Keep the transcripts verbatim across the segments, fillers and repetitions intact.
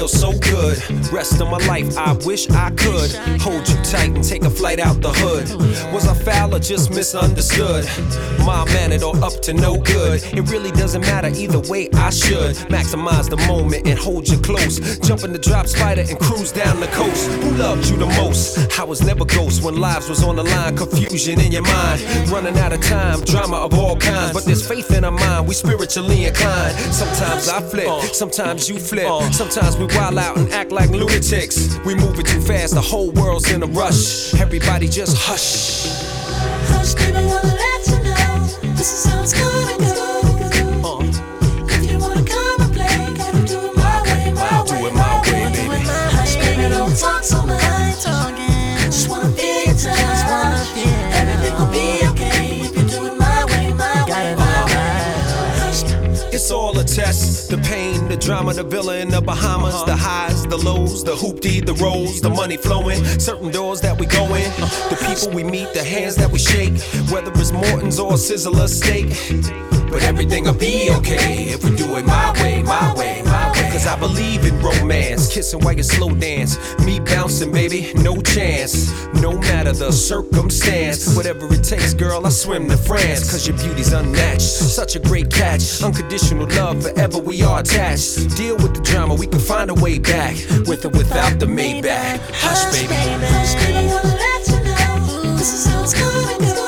feels so good. Rest of my life, I wish I could hold you tight and take a flight out the hood. Was I foul or just misunderstood? Mild-mannered or up to no good? It really doesn't matter either way, I should maximize the moment and hold you close. Jump in the drop spider and cruise down the coast. Who loved you the most? I was never ghost when lives was on the line. Confusion in your mind, running out of time, drama of all kinds. But there's faith in our mind, we spiritually inclined. Sometimes I flip, sometimes you flip. Sometimes we wild out and act like lunatics. We moving too fast, the whole world's in a rush. Everybody just hush. Hush, baby, I wanna let you know this is how it's gonna go. Uh. If you wanna come and play, gotta do it my way, my I'll way, do it my my way, way, baby. baby. Hush, baby, don't talk so much. Just wanna feel your touch. Everything will be okay if you do it my way, my way, my way. Hush. It's all a test. The pain, the drama, the villa in the Bahamas, uh-huh. The highs, the lows, the hoopty, the rolls, the money flowing, certain doors that we go in, uh, the people we meet, the hands that we shake, whether it's Morton's or Sizzler steak. But everything'll be okay if we do it my way, my way, my way. Cause I believe in romance, kissing while you slow dance. Me bouncing, baby, no chance. No matter the circumstance, whatever it takes, girl, I swim to France. Cause your beauty's unmatched, such a great catch. Unconditional love, forever we are attached. Deal with the drama, we can find a way back. With or without the Maybach. Hush, baby. Hush, baby, I wanna let you know this is how it's gonna go.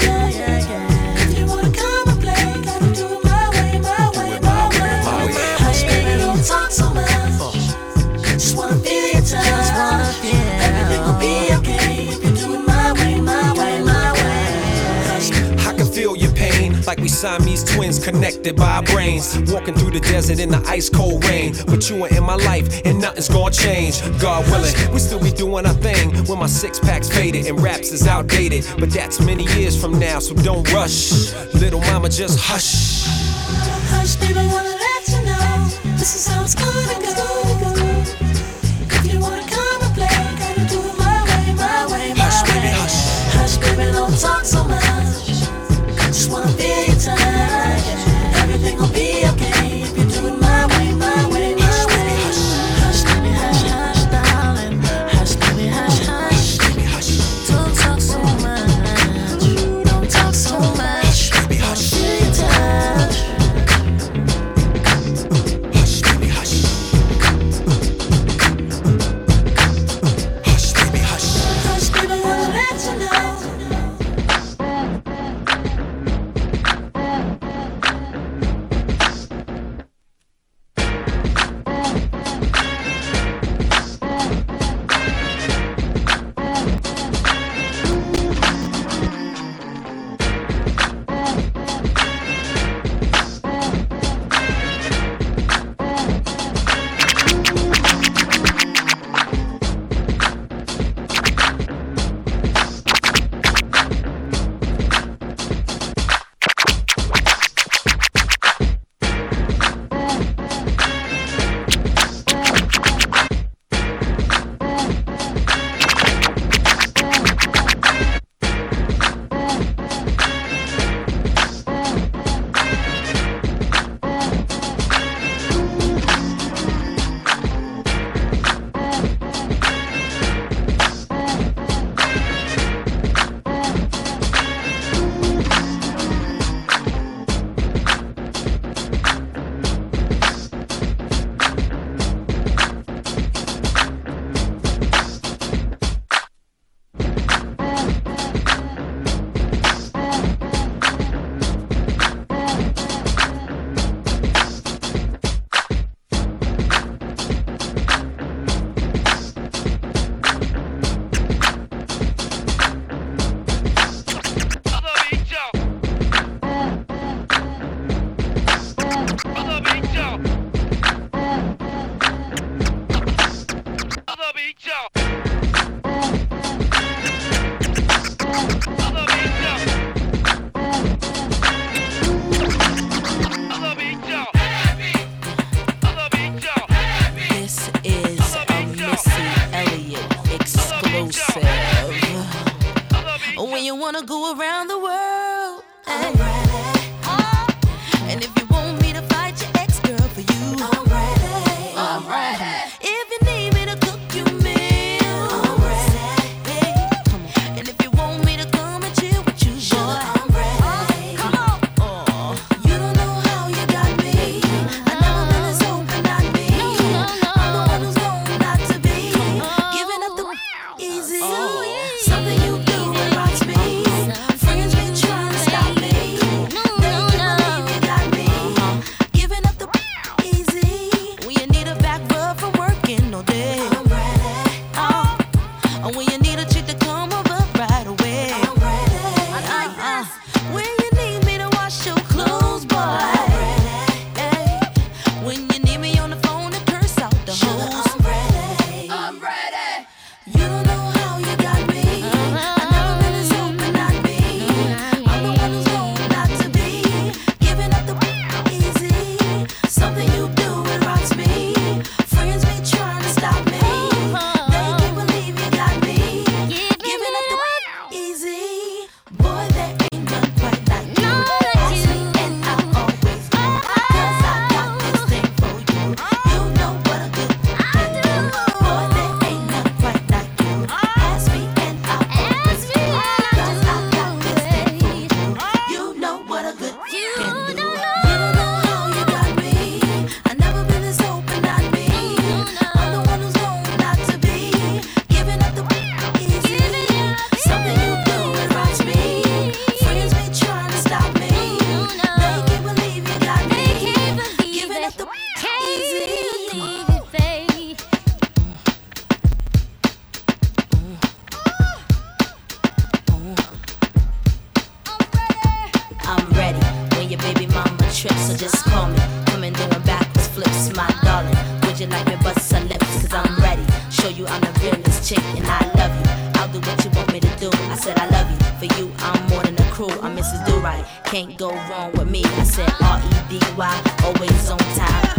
Talk so much. Just wanna feel your touch. Everything will be okay if you do it my way, my way, my way. I can feel your pain, like we Siamese twins connected by our brains. Walking through the desert in the ice cold rain. But you are in my life and nothing's gonna change. God willing, we still be doing our thing when my six pack's faded and raps is outdated. But that's many years from now, so don't rush. Little mama, just hush. Hush, baby, wanna let you know this is how it's gonna go. If you wanna come and play, gotta do it my way, my way, my hush, way. Baby, hush. Hush, baby, don't talk so much. Just wanna feel your touch. Everything will be okay if you do it my way, my way, my hush, way. Baby, hush. Hush, baby, hush, hush, darling. Hush, baby, hush, hush. Baby, hush. Don't talk so much. Don't talk so much. Baby, hush. Feel your touch. Hush, baby, hush. Hush, baby, hush. Hush, baby, wanna let you know. wanna go around the world. I'm ready. And if you want me to fight your ex-girl for you, I'm ready. I'm ready. I'm ready when your baby mama trips, so just call me. Coming doing backwards flips, my darling. Would you like me bust some lips? Cause I'm ready. Show you I'm the realest chick and I love you. I'll do what you want me to do. I said I love you. For you, I'm more than a crew. I'm Missus Do-Right. Can't go wrong with me. I said R E D Y, always on time.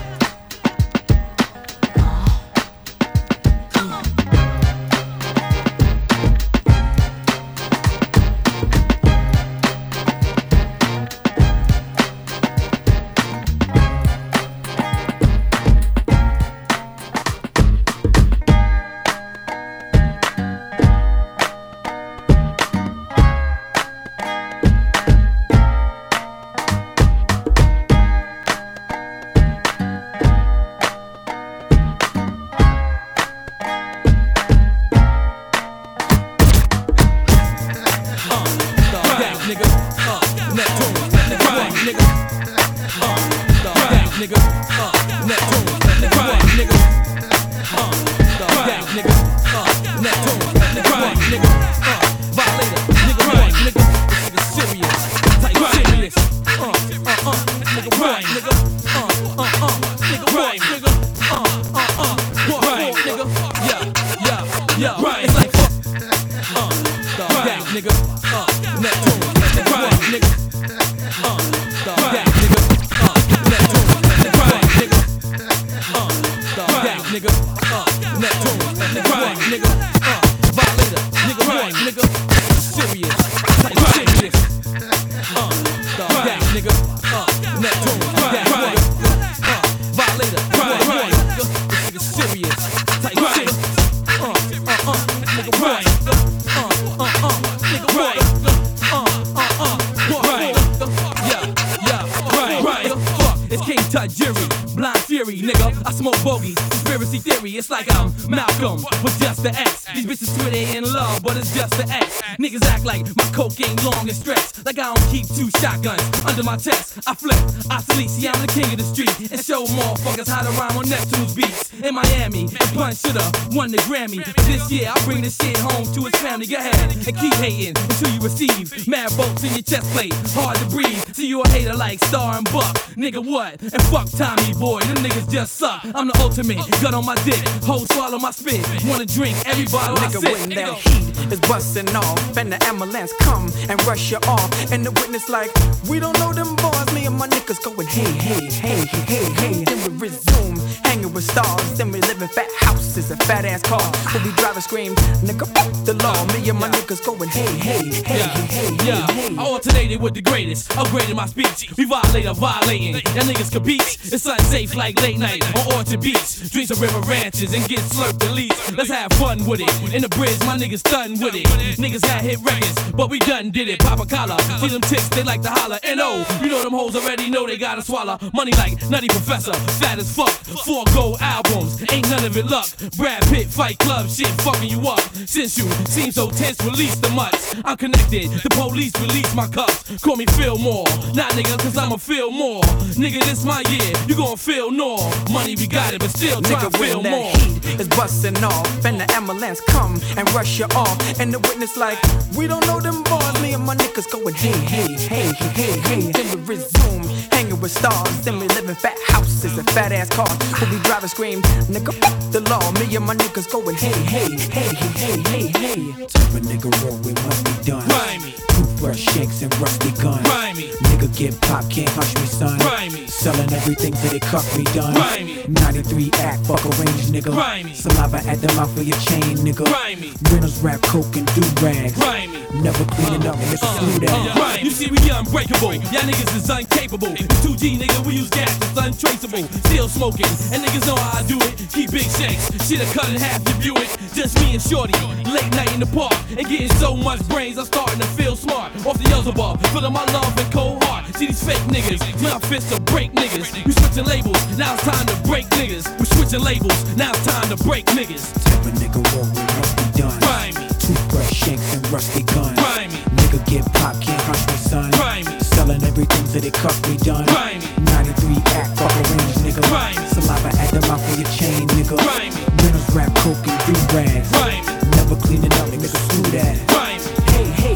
It's like I'm Malcolm with just the X. These bitches swear they in love, but it's just the X. Niggas act like my coke ain't long and stretched. Like I don't keep two shotguns under my chest. I flip, obsolete, see I'm the king of the street. And show motherfuckers how to rhyme on Neptune's beats. In Miami, the Pun shoulda won the Grammy. But this year I'll bring this shit home to his family. Go ahead and keep hating until you receive mad bolts in your chest plate. Hard to breathe, see you a hater like Star and Buck. Nigga what? And fuck Tommy boy, them niggas just suck. I'm the ultimate, gun on my dick. Hold, swallow my spit. Wanna drink every bottle I nigga, sip. when that heat is busting off and the ambulance come and rush you off, and the witness like, we don't know them boys. Me and my niggas going, hey, hey, hey, hey, hey. Then we resume hanging with stars. Then we live in fat houses and fat ass cars. But we drive and scream, nigga, fuck the law. Me and my niggas going, hey, hey, hey, Yeah, hey, hey, yeah. hey. I alternated with the greatest, upgraded my speech. We violate or violating. Y'all niggas can beat. It's unsafe like late night on Orchard Beach. Drink some river ranches and get slurped at least. Let's have fun with it. In the bridge, my niggas stunned with it. Niggas had hit records, but we done did it. Pop a collar, see them tits, they like to holler. N O, you know them hoes already know they gotta swallow. Money like Nutty Professor, fat as fuck. Four gold albums, ain't none of it luck. Brad Pitt, Fight Club, shit fucking you up. Since you seem so tense, release the mutts. I'm connected, the police release my cuffs. Call me Phil Moore, nah nigga, cause I'ma feel more. Nigga, this my year, you gon' feel more. Money we got it, but still try to Nigga, feel when that more. heat is busting off and the ambulance come and rush you off, and the witness like, we don't know them boys. Me and my niggas going, hey, hey, hey, hey, hey. Then we resume hanging with stars. Then we live in fat houses and fat ass cars. But we drive and scream, nigga, fuck the law. Me and my niggas going, hey, hey, hey, hey, hey, hey. Type of nigga roll with must be done. Grimy, Toothbrush shanks and rusty guns. grimy, Nigga get pop, can't hush me, son. grimy, Selling everything till they cuff me done. Grimy. ninety-three act, fuck a range, nigga. Grimy. Saliva at the mouth of your chain, nigga. grimy, Reynolds rap coke and do rags. grimy. Never cleaning up, nigga. Screw that. Right. You see, we unbreakable. Y'all niggas is incapable. The two G nigga, we use gas, it's untraceable. Still smoking, and niggas know how I do it. Keep big shakes, shit'll cut in half your Buick. Just me and Shorty, late night in the park, and getting so much brains, I'm starting to feel smart. Off the Beelzebub, feeling my love and cold heart. See these fake niggas, my fists to break niggas. We switching labels, now it's time to break niggas. We switching labels, now it's time to break niggas. Type of nigga roll with must be done. Grimy, Toothbrush shanks and rusty guns. grimy, Nigga get pop, can't hush me, son. grimy, Selling everything till they cuff me done. grimy, ninety-three act, fuck a range, nigga. Grimy. Saliva at the mouth of your chain, nigga. grimy, Reynolds rap coke and do rags. grimy, Never cleaning up, nigga. Screw that. grimy. Hey, hey,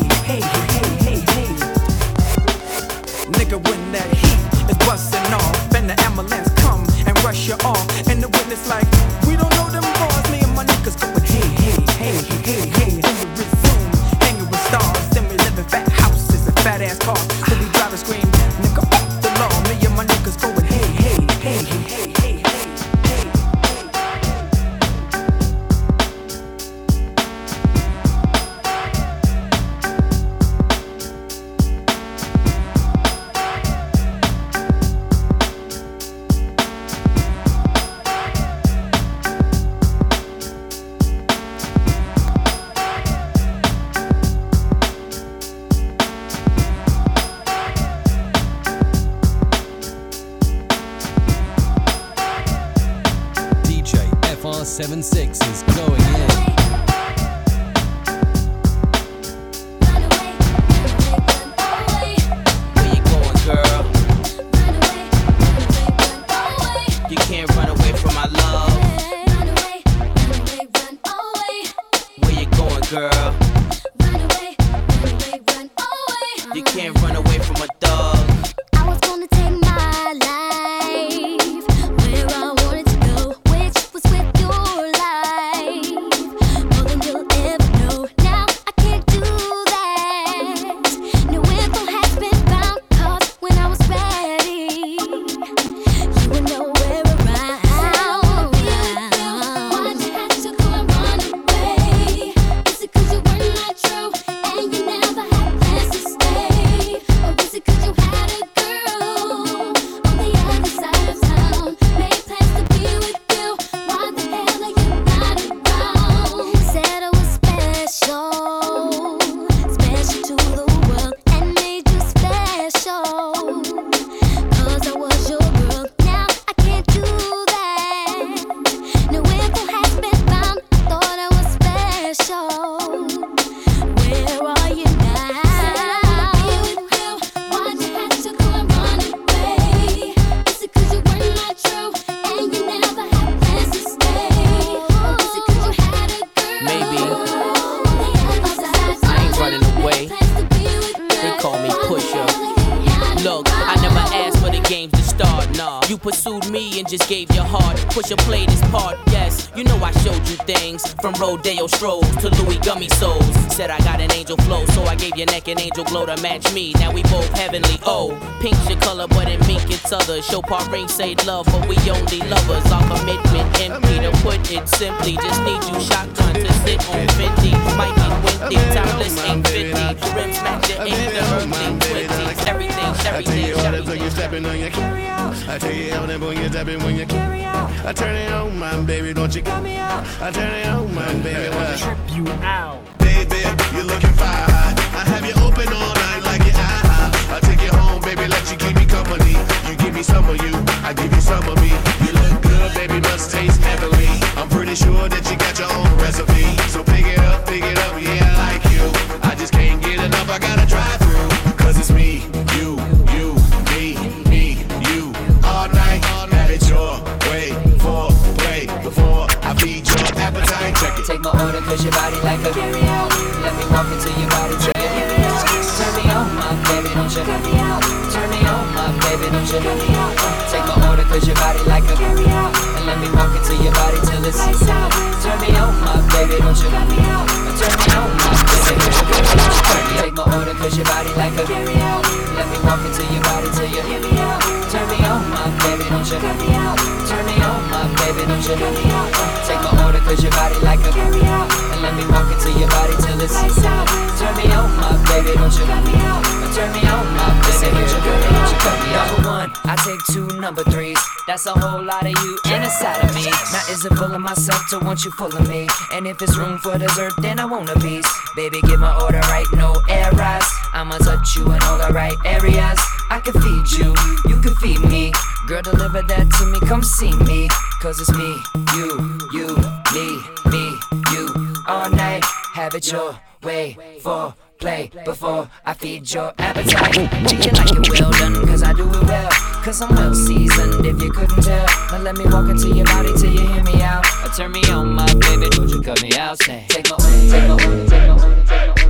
seventy-six is going in. Where you going, girl? You can't run away from my love. Where you going, girl? You can't run away from a thug. I was gonna take my life where I wanted to go, which was with your life, more than you'll ever know. Now I can't do that. No info has been found, 'cause when I was ready, you were nowhere around. Why'd you have to go and run away? Is it 'cause you were not true and you never had plans to stay? Or is it 'cause you had a girl on the other side of town, made plans to be with you? Why the hell are you not around? Said I was special, special to the world, and made you special, 'cause I was your girl. Now I can't do that. No info has been found. I thought I was special. Where are you now? Why'd you have to go and run away? Is it 'cause you were not true and you never had plans to stay? Or is it 'cause you had a girl? Maybe. On the other side of I ain't town, running away. made plans to be with They you. call me Pusher. Look, I never asked for the games to start, nah. You pursued me and just gave your heart. Pusha played his part, yes. You know I showed you things, from Rodeo strolls to Louis Gummy Souls. Said I got an angel flow, so I gave your neck an angel glow to match me. Now we both heavenly, oh. Pink's your color, but in mink it's other. Show part ring say love, but we only lovers. Our commitment empty, to put it simply. Just need you shotgun to sit on fifty. Might get windy, timeless ain't fifty. Rims match the ain't the earthly twenties. Everything, I tell you all the everything, things you stepping on your carry out. I tell you all that when you're stepping when you carry out. I turn it on, my baby, don't you cut me out. I turn it on, my baby, want to trip you out. Baby, you're looking fine. I have you open all night like your eye. I take you home, baby, let you keep me company. You give me some of you, I give you some of me. You look good, baby, must taste heavenly. I'm pretty sure that you got your own recipe. So pick it up, pick it up, yeah, I like you. I just can't get enough, I gotta drive through. 'Cause it's me, you, you, me, me, you. All night, have it your way, for play, before I feed your appetite. Check it. Take my order, 'cause your body like a carry out. Let me walk into your body, take it. Turn me on, my baby, don't you? Turn me on, my baby, don't you? Take my order, 'cause your body like a carry out. And let me walk into your body till it's lights out. Turn me on, my baby, don't you? Turn me on, my baby, don't you? Take my order, 'cause your body like a carry out. Let me walk into your body till you hear me out. Turn me on, my baby, don't you? Turn me on, my baby, don't you? Take my order, 'cause your body like a carry out. And let me walk into your body till it's lights out. Turn me on, my baby, don't you? Turn me on, my baby, don't you? Don't you cut me out. Number one, I take two number threes. That's a whole lot of you and a side of me. Now is it full of myself to want you full of me? And if it's room for dessert, then I want a piece. Baby, give my order right, no errors. I'ma touch you in all the right areas. I can feed you, you can feed me. Girl, deliver that to me, come see me. 'Cause it's me, you, you, me, me, you. All night, have it your way, for play before I feed your appetite. Treat you like it well done, 'cause I do it well. 'Cause I'm well seasoned, if you couldn't tell. Now let me walk into your body till you hear me out. Or turn me on, my baby, don't you cut me out. Say, take my order, take my order, take my order, take my order, take my order.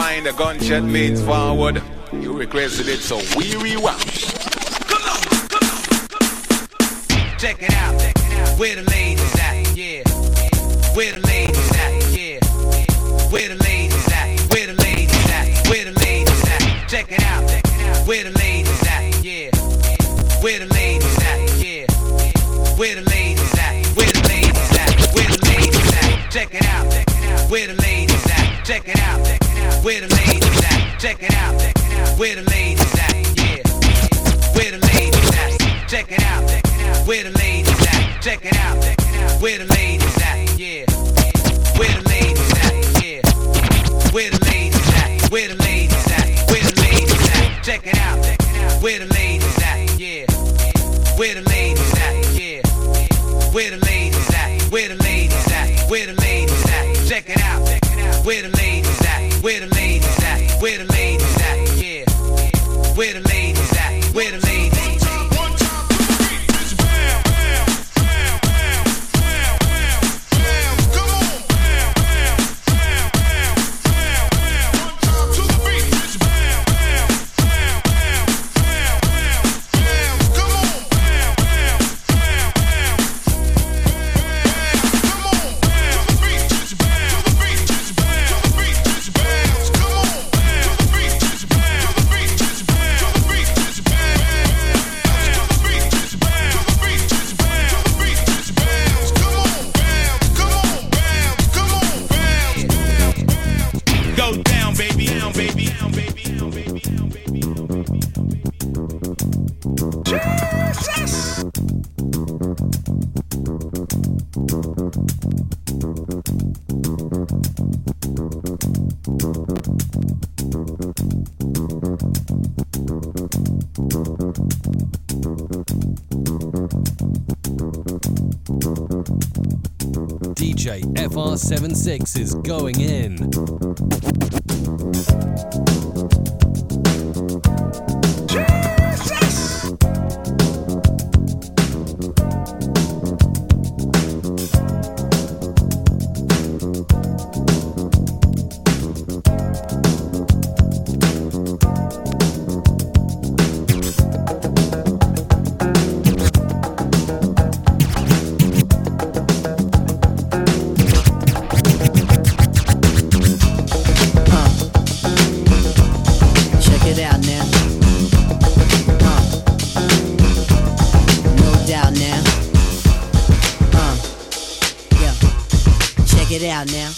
mind, the gunshot means forward. You requested it, so we rewound. Come on, come on, come on. Check it out, where the ladies at, yeah. Where the ladies at, yeah. Where the ladies at, where the ladies at, where the ladies at. Check it out, where the ladies at, yeah. Where the ladies at, yeah. Where the ladies at, where the ladies at, where the ladies at. Check it out, where the ladies at. Check it out, where the ladies at. Check it out, where the ladies at, yeah. Where the ladies at. Check it out, where the ladies at. Check it out, where the ladies at, yeah. Where the ladies at, yeah. Where the ladies at, where the ladies at, where the ladies at. Check it out, where the ladies at, yeah. Where the ladies at, yeah. Where the ladies at, where the ladies at, where the ladies at. Check it out, where the ladies at, where the ladies at, where the ladies at, yeah. Where the ladies at, where the ladies at. D J F R seventy-six is going in. Out now,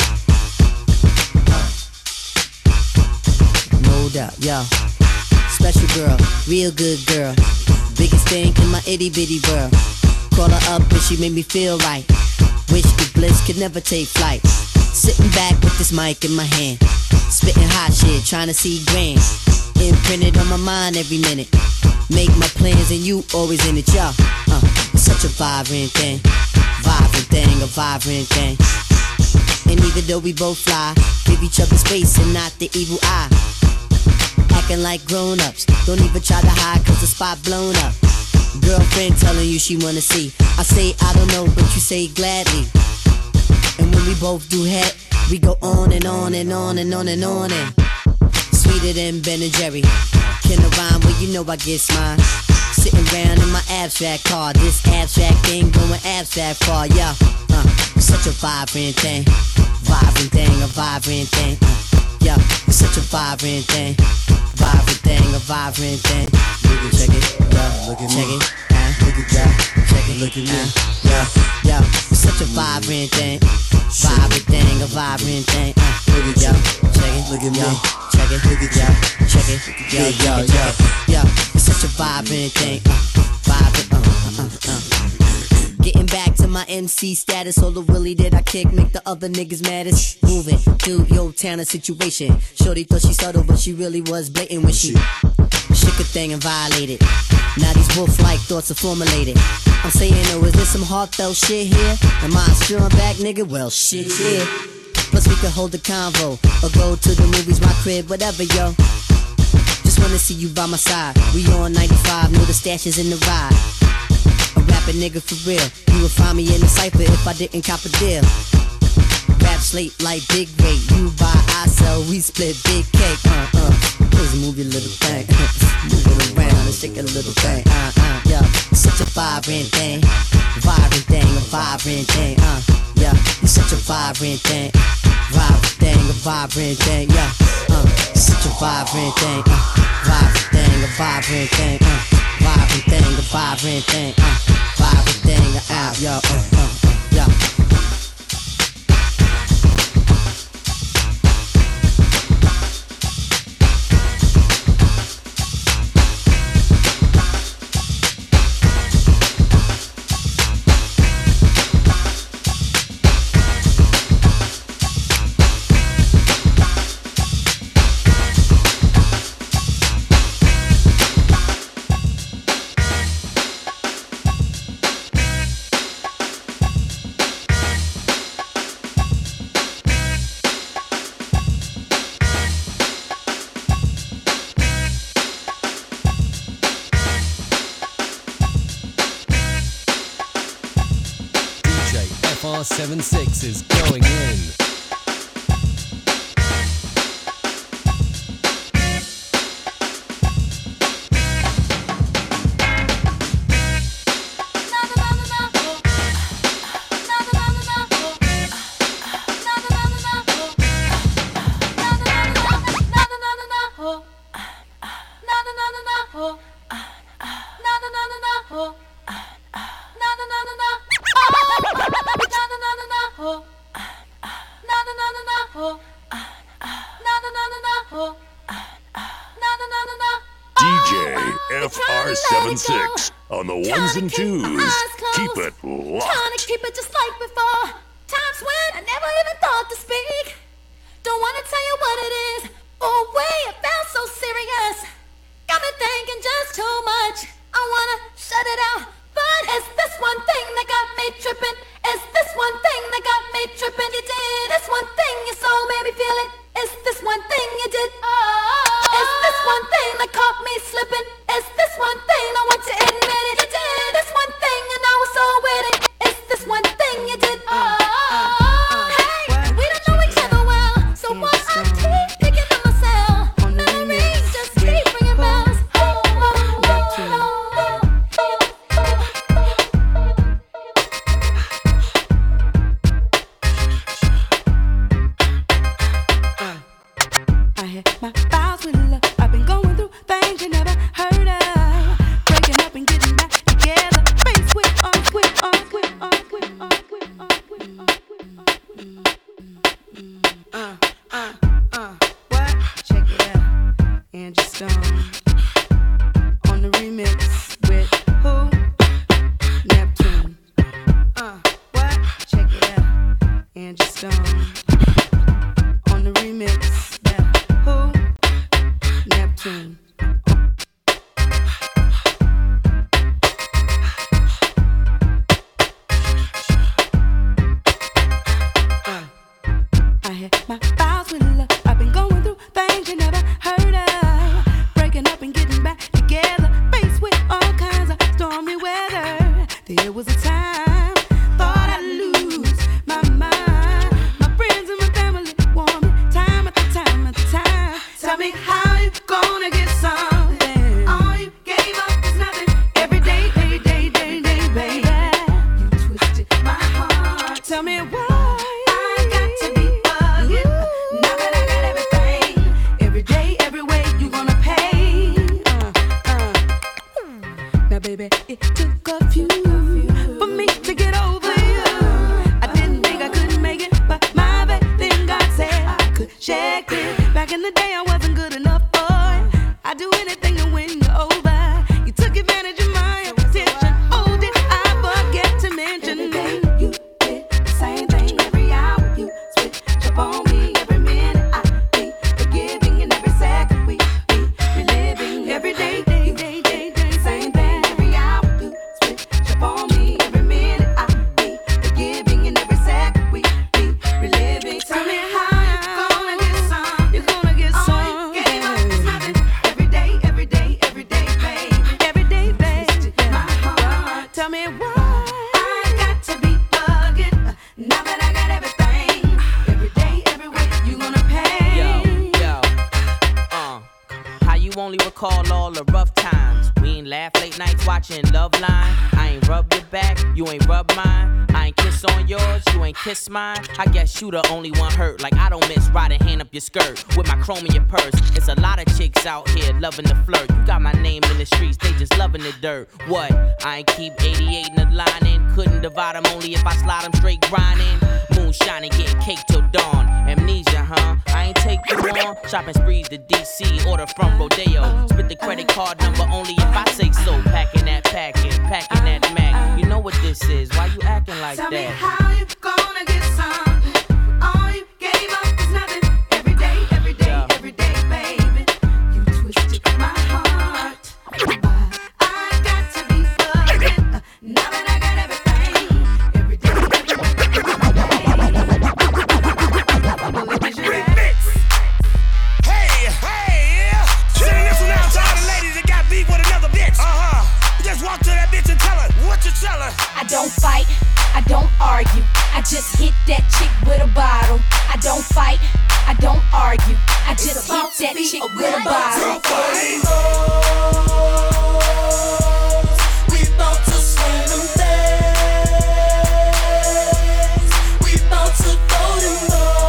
no doubt, yo. Special girl, real good girl, biggest thing in my itty bitty world. Call her up and she made me feel right. Wish the bliss could never take flight. Sitting back with this mic in my hand, spitting hot shit, trying to see grand. Imprinted on my mind every minute. Make my plans and you always in it, yo. Uh, it's such a vibrant thing, vibrant thing, a vibrant thing. And even though we both fly, give each other space and not the evil eye. Acting like grown-ups, don't even try to hide cause the spot blown up. Girlfriend telling you she wanna see. I say I don't know, but you say gladly. And when we both do head, we go on and on and on and on and on and sweeter than Ben and Jerry. Can I rhyme? Well, you know I get mine. Sitting around in my abstract car, this abstract thing going abstract far, yeah. Uh, it's such a vibrant thing, vibrant thing, a vibrant thing. Uh, yeah, it's such a vibrant thing, vibrant thing, a vibrant thing. Look at, check it, yeah, look at check me. It, uh, look at that, check it, look at me, uh, yeah, yeah. It's such a vibrant thing, vibrant thing, a vibrant thing. Uh, look at yeah, check it, look at me, check it, look at yeah, check it, yeah, yeah, yeah, yeah. It's such a vibrant thing, uh, vibrant, uh, uh, uh, uh. Getting back to my M C status, all the willy that I kick make the other niggas maddest. Moving through your town and situation. Shorty thought she subtle, but she really was blatant when she shook a thing and violated. Now these wolf-like thoughts are formulated. I'm saying, oh, is this some heartfelt shit here? Am I a strong back nigga? Well, shit, yeah. Plus we could hold a convo or go to the movies, my crib, whatever, yo. Just wanna see you by my side. We on ninety-five, know the stash is in the ride. A rapping nigga for real. You would find me in the cypher if I didn't cop a deal. Rap half slate like big rate. You buy, I sell, we split big cake. Uh uh. Just move your little thing. Move it around and shake a little thing. Uh uh. Yeah, such a vibrant thing. Vibrant thing, a vibrant thing. Uh yeah, you're such a vibrant thing. Vibrant thing, a vibrant thing. Yeah, uh, such a vibrant thing. Uh, vibrant thing, a vibrant thing. Uh, vibrant thing, a vibrant thing. Uh, vibrant thing, a out. Yo, uh, uh, uh, yeah. F R seventy-six is going in. D J F R seventy-six on the ones and twos. Keep it locked. Trying to keep it just like before. Times when I never even thought to speak. Don't wanna tell you what it is. Oh wait, it felt so serious. Got me thinking just too much. I wanna shut it out, but it's this one thing that got me tripping. It's this one thing that got me tripping. You did this one thing, your soul made me feel it. It's this one thing you did. Oh, it's this one thing that caught me slipping. It's this one thing I want to admit it. You did this one thing and I was so with it. It's this one thing you did. Oh, hey, we don't know each other well, so why I keep picking on myself. Memories just keep ringing bells. Oh, oh, oh, oh. I had my files with love. I've been going through things you never heard of. Breaking up and getting back together. Face with on, with on, with on, with on, with on, with on, with on. Uh, uh, uh, what? Check it out. Angie Stone on the remix with who? Neptune. Uh, what? Check it out. Angie Stone on the remix. Who? Neptune. Uh, I had my files with love. I've been going through things you never heard of. Breaking up and getting back together. Faced with all kinds of stormy weather. There was a time thought I'd lose my mind. My friends and my family warned me time after time after time. Tell me how you gonna get something. All you gave up is nothing. Every day, day, day, day, day, baby. You twisted my heart. Tell me why I got to be again. Now that I got everything. Every day, every way you gonna pay. Uh, uh. Now, baby, it took a few for me to get over you. I didn't think I could make it, but my baby, then God said I could check it. Back in the day, I wasn't good enough, boy. I'd do anything to win you over. You took advantage of my attention. Oh, did I forget to mention? Every day you did the same thing. late nights watching Love Line. I ain't rub your back, you ain't rub mine. I ain't kiss on yours, you ain't kiss mine. I guess you the only one hurt. Like I don't miss riding hand up your skirt with my chrome in your purse. It's a lot of chicks out here loving the flirt. You got my name in the streets, they just loving the dirt. What? I ain't keep eighty-eight in the line in. Couldn't divide them only if I slide them straight grinding. Moonshining, getting cake till dawn. Amnesia, huh? I ain't take you on. Shopping sprees to D C, order from Rodeo. Spit the credit card number only if I say so. Packing that packet, packing that Mac. You know what this is, why you acting like Tell that? me how you gonna get something. All you gave up is nothing. Every day, every day, yeah. every day, baby. You twisted my heart. I got to be bugging. Uh, now that I got everything. Every day, every day, every day. Hey, hey, yeah. Sending this one out to all the ladies that got beef with another bitch. Uh-huh. Just walk to that bitch and tell her what you tell her. I don't fight, I don't argue. I just hit that chick with a bottle. I don't fight, I don't argue. I just hit that chick with a bottle. We bout to swing them things. We bout to throw them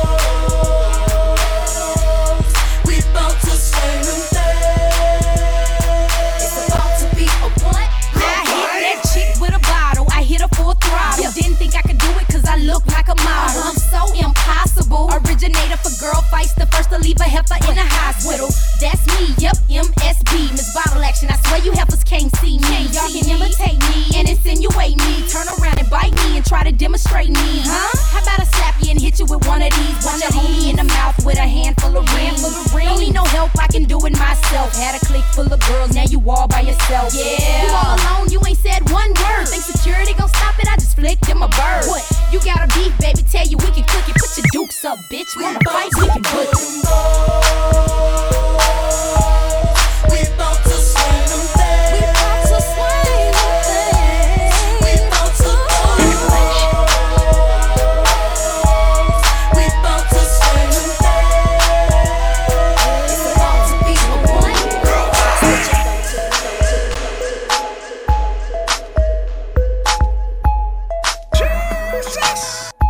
balls. We bout to swing them things. It's about to be a what? I hit that chick with a bottle. I hit her full throttle. Yeah. Didn't think I could do it cause I look like a model. I'm so impossible. Originator for girl fights, the first to leave a heifer in a hospital. That's me, yep, M S B, Miss Bottle Action. I swear you heifers can't see me. Y'all can imitate me and insinuate me. Turn around and bite me and try to demonstrate me, huh? How about I slap you and hit you with one of these? Watch your homie in the mouth with a handful of rings. Don't need no help, I can do it myself. Had a clique full of girls, now you all by yourself. Yeah, you all alone, you ain't said one word. Think security gon' stop it? I just flicked him a bird. What? You got a beef, baby? Tell you we can cook it. Put your dukes up, bitch. Wanna fight? We can put it. We bout to swing them things. We bout to swing them things. We bout to throw them balls. We bout to swing them things. It's about to be a one girl Jesus.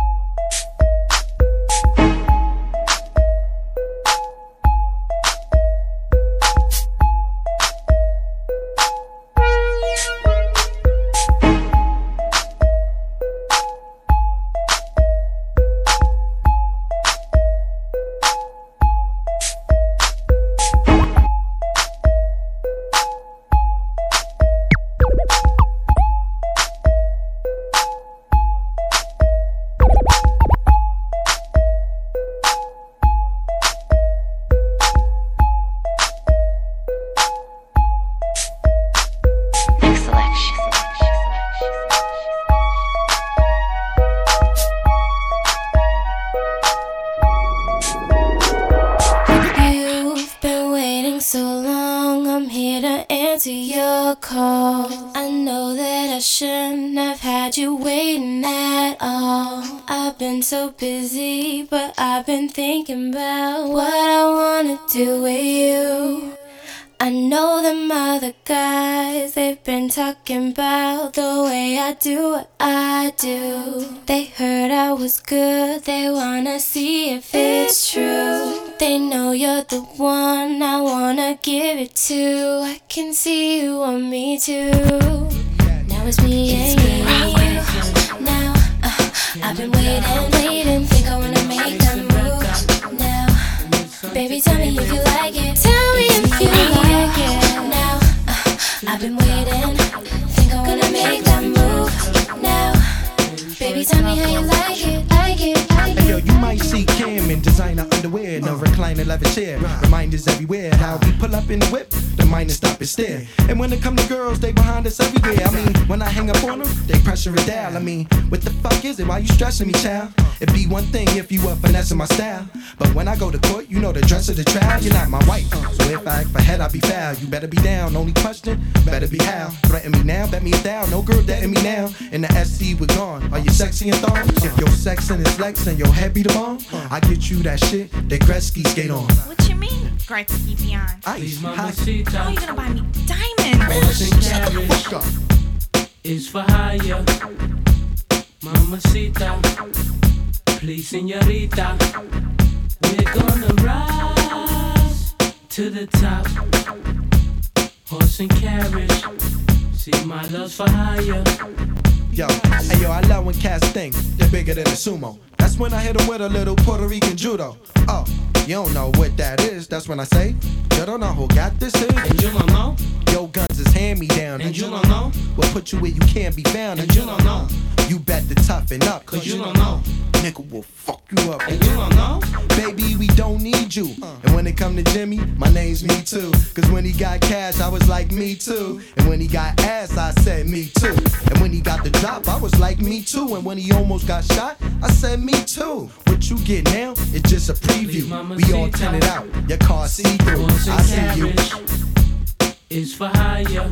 So busy, but I've been thinking about what I wanna do with you. I know them other guys, they've been talking about the way I do what I do. They heard I was good, they wanna see if it's true. They know you're the one I wanna give it to. I can see you want me too. Now it's me and you. Now I've been waiting, waiting, think I wanna make that move now. Baby, tell me if you like it. Tell me if you like it. Now, uh, I've been waiting, think I wanna make that move now. Baby, tell me how you like it, like it, like it. Hey yo, you might see Cam in designer underwear, in a recliner leather chair. Reminders everywhere, how we pull up in the whip, the minors stop and stare. And when it come to girls, they behind us everywhere. I mean, when I hang up on them, they pressure it down. I mean, what the fuck is it? Why you stressing me, child? It'd be one thing if you were finessing my style, but when I go to court, you know the dress of the trial. You're not my wife, so if I act for head, I'll be foul. You better be down. Only question, better be how. Threaten me now, bet me it down. No girl dating me now. In the S C, we're gone. Are you sexy and thongs? If your sex and it's Lex and your head be the bomb, I get you that shit that Gretzky skate on. What you mean? skirt to keep you on. Ice. Mamacita. How you gonna buy me diamonds? Horse and carriage is for hire. Mamacita, please, señorita. We're gonna rise to the top. Horse and carriage, see my love's for hire. Yo, hey yo, I love when cats think they're bigger than a sumo. That's when I hit them with a little Puerto Rican judo. Oh, you don't know what that is. That's when I say, you don't know who got this is. And you don't know. Yo, guns is hand me down. And you don't know. We'll put you where you can't be found. And you don't know. You bet to toughen up. Cause you don't know. Nigga will fuck you up. And you don't know. Baby, we don't need you. And when it come to Jimmy, my name's me too. Cause when he got cash, I was like me too. And when he got ass, I said me too. And when he got the drop, I was like me too. And when he almost got shot, I said me too. What you get now, it's just a preview. We all tinted out, your car see through. I see you. Is for hire.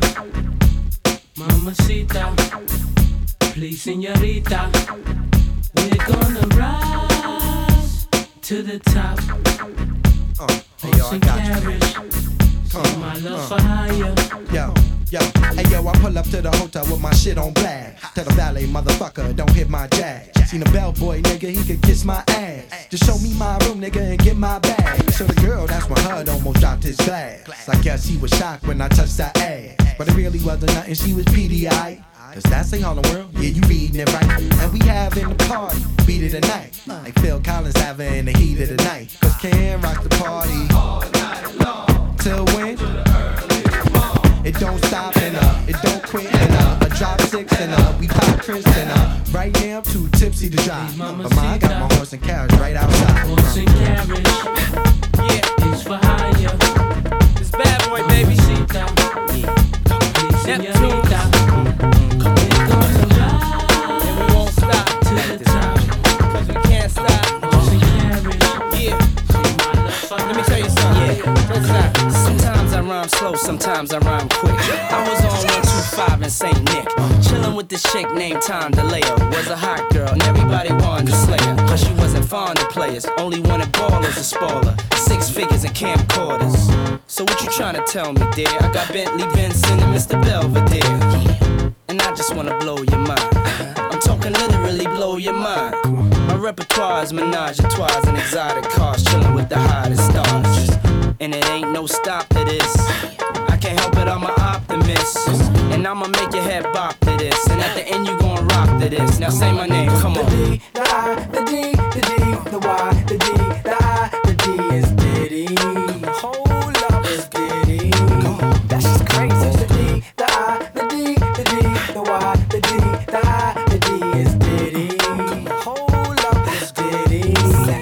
Mamacita, please, señorita. We're gonna rise to the top. Uh, hey yo, I got you. Uh, my love uh, for hire. Yo, yo, hey yo, I pull up to the hotel with my shit on blast. Tell the valet, motherfucker, don't hit my jag. Seen a bellboy, nigga, he could kiss my ass. Just show me my room, nigga, and get my bag. So the girl, that's when Hud almost dropped his glass. I guess he was shocked when I touched that ass. But it really wasn't nothing, she was P D I. Cause that's ain't Harlem World, yeah, you reading it right. And we having the party, beat it tonight. Like Phil Collins having the heat of the night. Cause Ken rock the party all night long. Till when? It don't stop and uh, it don't quit and uh, I drop six and uh, we pop Chris and uh, right now I'm too tipsy to drive. But my, I got my horse and carriage right outside. Horse and carriage, yeah, it's for hire. It's bad boy, baby. Neptune. Sometimes I rhyme slow, sometimes I rhyme quick. I was on one two five in Saint Nick, chillin' with this chick named Tom DeLeo. Was a hot girl and everybody wanted to slay her, but she wasn't fond of players, only wanted ballers to spoil her. Six figures and camcorders. So what you tryna tell me, dear? I got Bentley Benson and Mister Belvedere, and I just wanna blow your mind. I'm talking literally blow your mind. My repertoire is menage a trois and exotic cars, chillin' with the hottest stars. And it ain't no stop to this. I can't help it, I'm an optimist. And I'ma make your head bop to this. And at the end you gon' rock to this. Now say my name, come on. The D, the I, the D, the D, the Y, the D, the I, the D is Diddy. Hold up, it's Diddy. That's just crazy. The D, the I, the D, the D, the Y, the D, the I, the D is Diddy. Hold up, it's Diddy.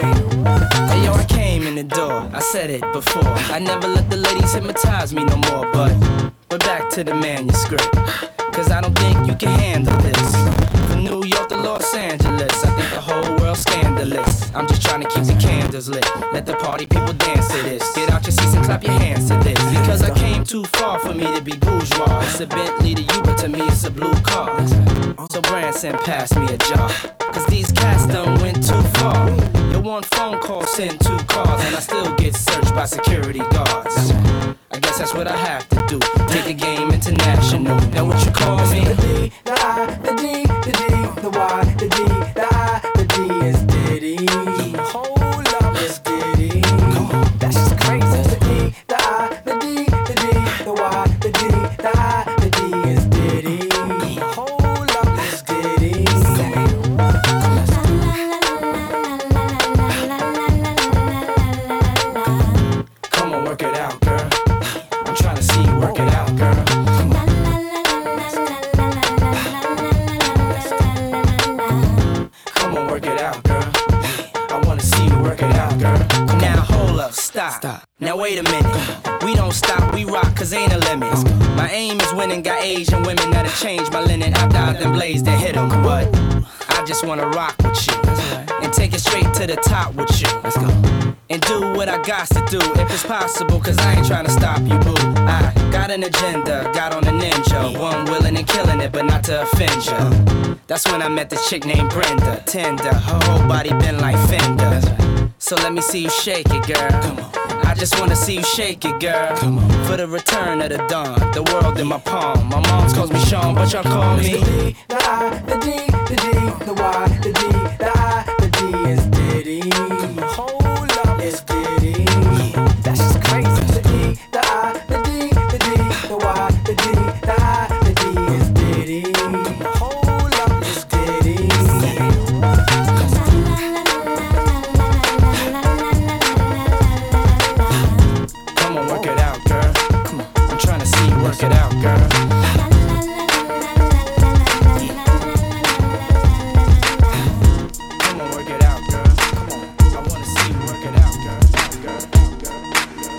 Hey yo, I came in the door, I said it before. I never let the ladies hypnotize me no more, but we're back to the manuscript. Cause I don't think you can handle this. From New York to Los Angeles, I think the whole world's scandalous. I'm just trying to keep the candles lit. Let the party people dance to this. Get out your seats and clap your hands to this. Because I came too far for me to be bourgeois. It's a Bentley to you, but to me it's a blue car. So Branson, pass me a jar. Cause these cats done went too far. Your one phone call send two cars, and I still get searched by security guards. I guess that's what I have to do. Take the game international. Now what you call me? The D, the I, the D, the D, the Y, the D, the I, the D is Diddy. Hold up, it's Diddy. That's just crazy. The D, the I, the D, the D, the Y, the D, the I, the D is Diddy. Hold up, it's Diddy. Come on, work it out, girl. I'm trying to see you work it out, girl. Come on, work it out, girl. I wanna see you work it out, girl. Now hold up, stop. stop. Now wait a minute. We don't stop, we rock, cause ain't a limit. My aim is winning, got Asian women that'll change my linen after I done blaze to hit them. But I just wanna rock with you and take it straight to the top with you. Let's go. And do what I got to do, if it's possible, cause I ain't trying to stop you, boo. I got an agenda, got on a ninja. One willing and killing it, but not to offend ya. That's when I met the chick named Brenda. Tender, her whole body been like Fender. So let me see you shake it, girl. Come on. I just wanna see you shake it, girl. Come on. For the return of the dawn, the world in my palm. My mom's calls me Sean, but y'all call me. The D, the I, the D, the G, the Y, the D, the I, the D is Diddy. Hold up, it's Diddy. That's just crazy. The E, the I, the D, the D, the Y, the D, the I, the D is Diddy. Hold up, it's Diddy. Come on, work it out, girl. Come on, I'm trying to see you work it out, girl. Come on, work it out, girl. Come on, I wanna see you work it out, girl. Girl, girl, girl.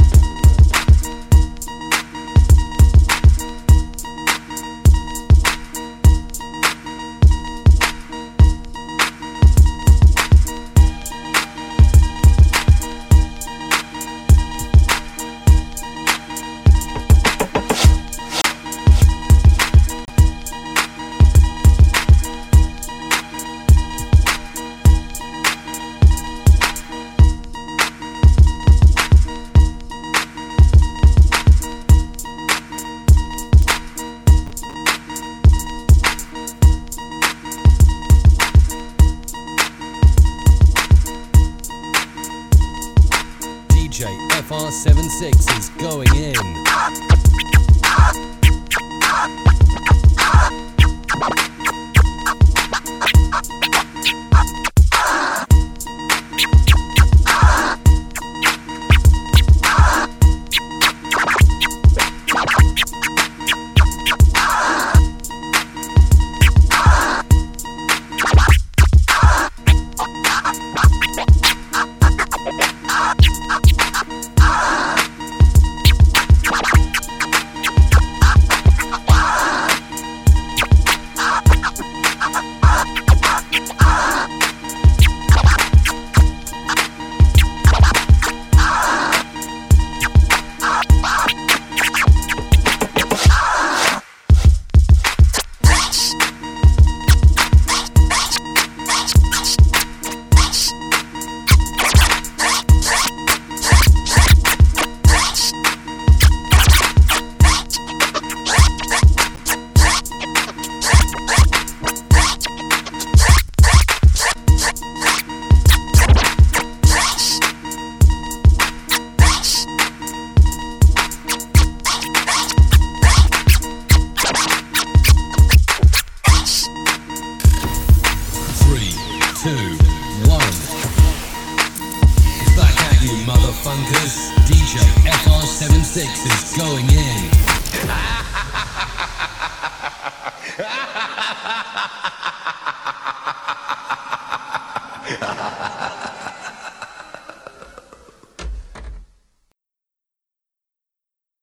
D J F R seventy-six is going in. Three, two, one. Back at you, motherfuckers. D J F R seventy-six is going in. Ha ha ha ha ha!